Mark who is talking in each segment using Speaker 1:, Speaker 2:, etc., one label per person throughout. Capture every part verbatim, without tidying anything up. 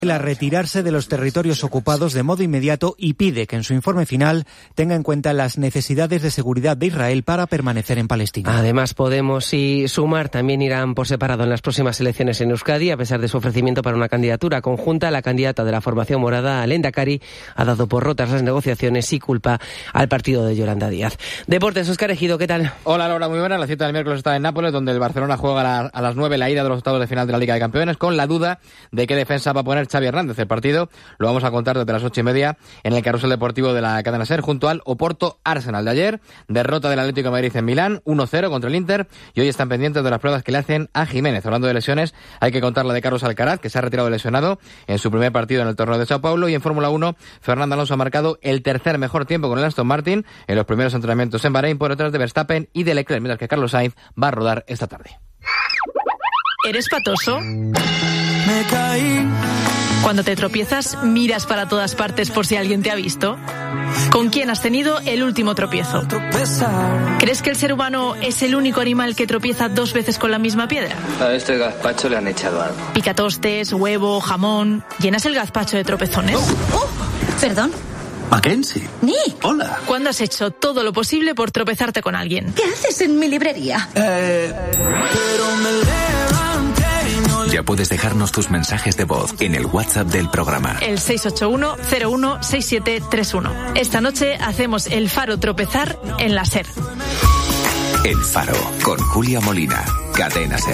Speaker 1: a retirarse de los territorios ocupados de modo inmediato y pide que en su informe final tenga en cuenta las necesidades de seguridad de Israel para permanecer en Palestina.
Speaker 2: Además, Podemos y Sumar también irán por separado en las próximas elecciones en Euskadi, a pesar de su ofrecimiento para una candidatura conjunta. La candidata de la formación morada, Lehendakari, ha dado por rotas las negociaciones y culpa al partido de Yolanda Díaz. Deportes, Óscar Ejido, ¿qué tal?
Speaker 3: Hola, Laura, muy buena. La cita del miércoles está en Nápoles, donde el Barcelona juega a, la, a las nueve la ida de los octavos de final de la Liga de Campeones, con la duda de qué defensa va a poner Xavi Hernández. El partido lo vamos a contar desde las ocho y media en el carrusel deportivo de la cadena SER, junto al Oporto Arsenal de ayer. Derrota del Atlético de Madrid en Milán, uno cero contra el Inter, y hoy están pendientes de las pruebas que le hacen a Jiménez. Hablando de lesiones, hay que contar la de Carlos Alcaraz, que se ha retirado lesionado en su primer partido en el torneo de Sao Paulo. Y en Fórmula uno, Fernando Alonso ha marcado el tercer mejor tiempo con el Aston Martin en los primeros entrenamientos en Bahrein, por detrás de Verstappen y de Leclerc, mientras que Carlos Sainz va a rodar esta tarde.
Speaker 4: ¿Eres patoso? Me caí. Cuando te tropiezas, miras para todas partes por si alguien te ha visto. ¿Con quién has tenido el último tropiezo? ¿Crees que el ser humano es el único animal que tropieza dos veces con la misma piedra?
Speaker 5: A este gazpacho le han echado algo.
Speaker 4: Picatostes, huevo, jamón... ¿Llenas el gazpacho de tropezones?
Speaker 6: Oh, oh, perdón.
Speaker 7: Mackenzie.
Speaker 6: Nick.
Speaker 7: Hola.
Speaker 4: ¿Cuándo has hecho todo lo posible por tropezarte con alguien?
Speaker 6: ¿Qué haces en mi librería?
Speaker 7: Eh... Pero me levanté.
Speaker 8: Ya puedes dejarnos tus mensajes de voz en el WhatsApp del programa.
Speaker 4: El seis ocho uno cero uno seis siete tres uno. Esta noche hacemos el Faro tropezar en la SER.
Speaker 8: El Faro, con Julia Molina, Cadena SER.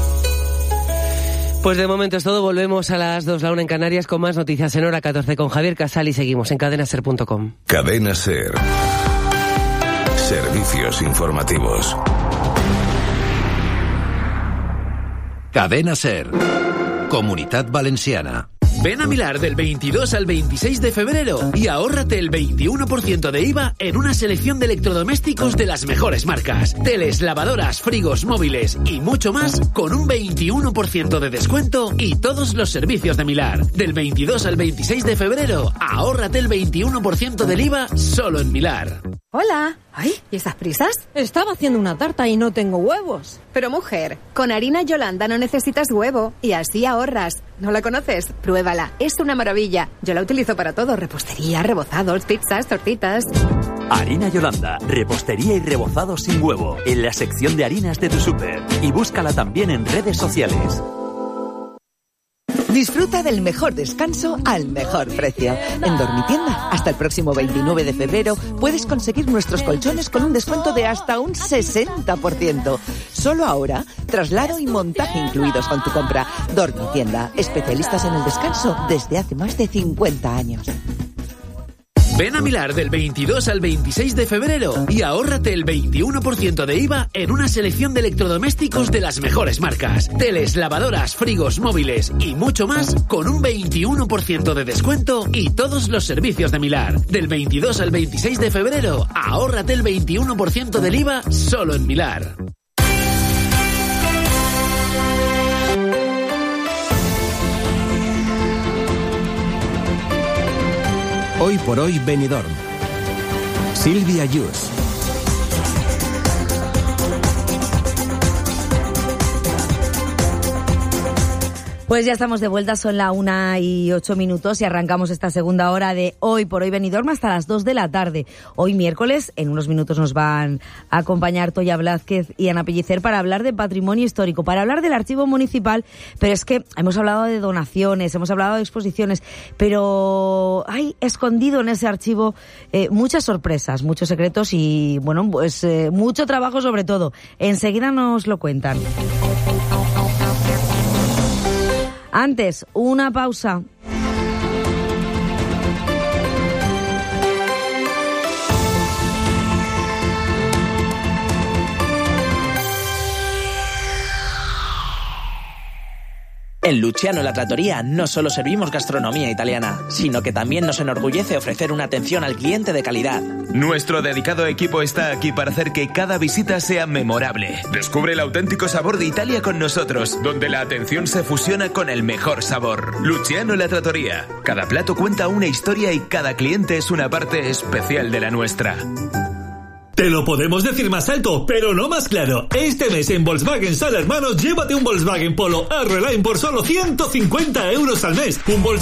Speaker 2: Pues de momento es todo. Volvemos a las dos, la una en Canarias, con más noticias en hora catorce con Javier Casal, y seguimos en cadena ser punto com.
Speaker 9: Cadena SER. Servicios informativos. Cadena SER. Comunitat Valenciana.
Speaker 10: Ven a Milar del veintidós al veintiséis de febrero y ahórrate el veintiuno por ciento de I V A en una selección de electrodomésticos de las mejores marcas. Teles, lavadoras, frigos, móviles y mucho más con un veintiuno por ciento de descuento y todos los servicios de Milar. Del veintidós al veintiséis de febrero, ahórrate el veintiuno por ciento del I V A solo en Milar.
Speaker 11: Hola. Ay, ¿y estas prisas?
Speaker 12: Estaba haciendo una tarta y no tengo huevos.
Speaker 11: Pero mujer, con harina Yolanda no necesitas huevo y así ahorras. ¿No la conoces? Pruébala, es una maravilla. Yo la utilizo para todo, repostería, rebozados, pizzas, tortitas.
Speaker 13: Harina Yolanda, repostería y rebozados sin huevo, en la sección de harinas de tu súper. Y búscala también en redes sociales.
Speaker 14: Disfruta del mejor descanso al mejor precio. En Dormitienda, hasta el próximo veintinueve de febrero, puedes conseguir nuestros colchones con un descuento de hasta un sesenta por ciento. Solo ahora, traslado y montaje incluidos con tu compra. Dormitienda, especialistas en el descanso desde hace más de cincuenta años.
Speaker 10: Ven a Milar del veintidós al veintiséis de febrero y ahórrate el veintiuno por ciento de I V A en una selección de electrodomésticos de las mejores marcas. Teles, lavadoras, frigos, móviles y mucho más con un veintiuno por ciento de descuento y todos los servicios de Milar. Del veintidós al veintiséis de febrero, ahórrate el veintiuno por ciento del I V A solo en Milar.
Speaker 15: Hoy por hoy Benidorm. Silvia Yus.
Speaker 16: Pues ya estamos de vuelta, son la una y ocho minutos y arrancamos esta segunda hora de Hoy por Hoy Benidorm hasta las dos de la tarde. Hoy miércoles, en unos minutos nos van a acompañar Toya Blázquez y Ana Pellicer para hablar de patrimonio histórico, para hablar del archivo municipal, pero es que hemos hablado de donaciones, hemos hablado de exposiciones, pero hay escondido en ese archivo eh, muchas sorpresas, muchos secretos y, bueno, pues eh, mucho trabajo sobre todo. Enseguida nos lo cuentan. Antes, una pausa.
Speaker 17: En Luciano La Trattoria no solo servimos gastronomía italiana, sino que también nos enorgullece ofrecer una atención al cliente de calidad.
Speaker 18: Nuestro dedicado equipo está aquí para hacer que cada visita sea memorable. Descubre el auténtico sabor de Italia con nosotros, donde la atención se fusiona con el mejor sabor. Luciano La Trattoria. Cada plato cuenta una historia y cada cliente es una parte especial de la nuestra.
Speaker 19: Te lo podemos decir más alto, pero no más claro. Este mes en Volkswagen Sala Hermanos, llévate un Volkswagen Polo R-Line por solo ciento cincuenta euros al mes. Un Volkswagen